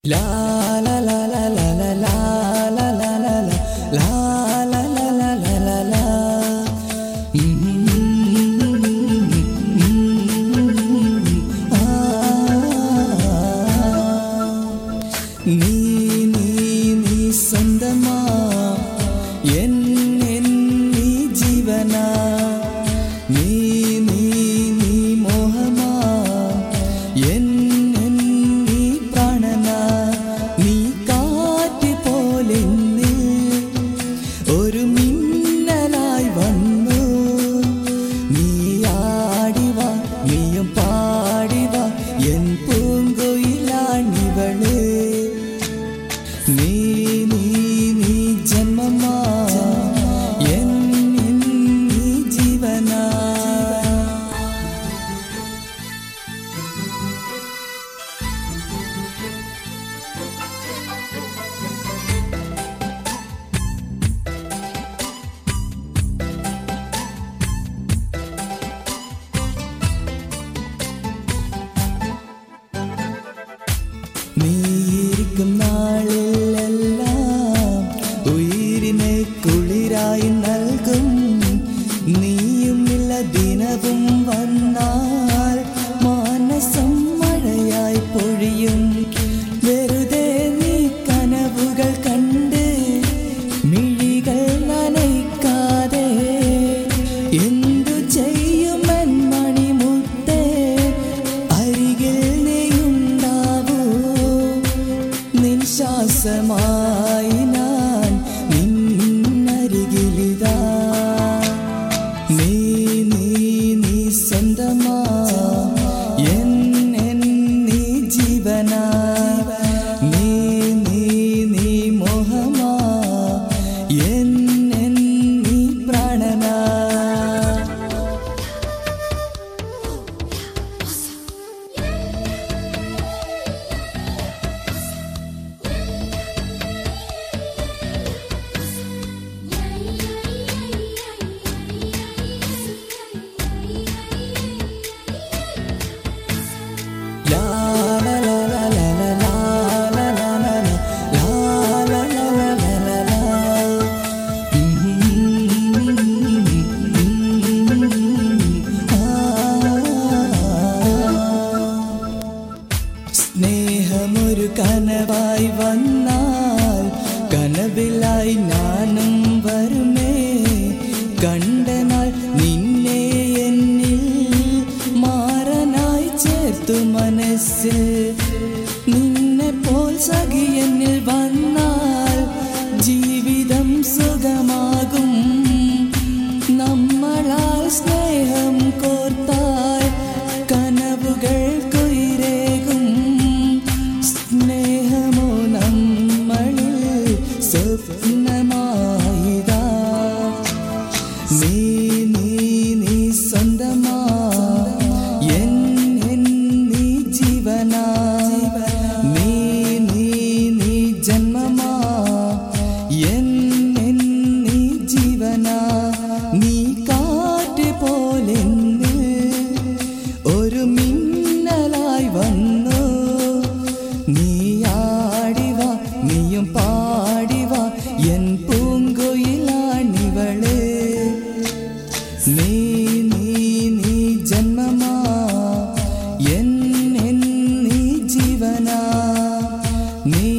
La la la la la la la la la la la la la la la la la. നീ നീ നീ സ്വന്തമാ N നീ ജീവനാ നീ നീ നീ മോഹമാ എൻ നീ പ്രാണനാ നീ കാറ്റ് പോലെ ഒരു മിന്നലായി വന്നു നീ ആടിവാ നീയും പാടിവാ എൻ പൂങ്കുയിലാണിവള് നീ നീ നീ ജന്മമാ എൻ നീ ജീവനാ നീയിരിക്കും നാളിലെല്ലാം ഉയിരിനെ കുളിരായി നൽകും നീയും ഇല്ല ദിനവും വന്നാൽ മാനസം മഴയായി പൊഴിയും വെറുതെ നീ കനവുകൾ കണ്ട് മിഴികൾ നനയ്ക്കാതെ എന്തു ചെയ്യുമെൻ മണിമുത്തേ അരികിൽ നീയുണ്ടാവൂ ശ്വാസമായി ഞാൻ നിന്നരികിലിതാ നീ നീ നീ സ്വന്തമാ എൻ നീ ജീവനാ നീ നീ നീ മോഹമാ എൻ നീ പ്രാണനാ സ്നേഹമൊരു കനവായി വന്നാൽ കനവിലായി ഞാനും വരുമേ കണ്ടനാൾ നിന്നെ എന്നിൽ മാറനായി ചേർത്തു മനസ്സിൽ നിന്നെ പോൽ സഖി എന്നിൽ വന്നാൽ ജീവിതം സുഖമാകും നമ്മളാൽ സ്നേഹം കോർത്താൽ കനവുകൾ കൊയിരേകും സ്നേഹമോ നമ്മളിൽ സ്വപ്നമായിതാ നീ നീ നീ സ്വന്തമാ എൻ നീ ജീവനാ നീ നീ നീ ജന്മമാ എൻ നീ ജീവനാ നീ കാറ്റ് പോലെ ഒരു മിന്നലായി വന്നു നീ ആടിവാ നീയും പാടിവാ എൻ പൂങ്കുയിലാണിവള് നീ നീ നീ ജന്മമാ എൻ നീ ജീവനാ നീ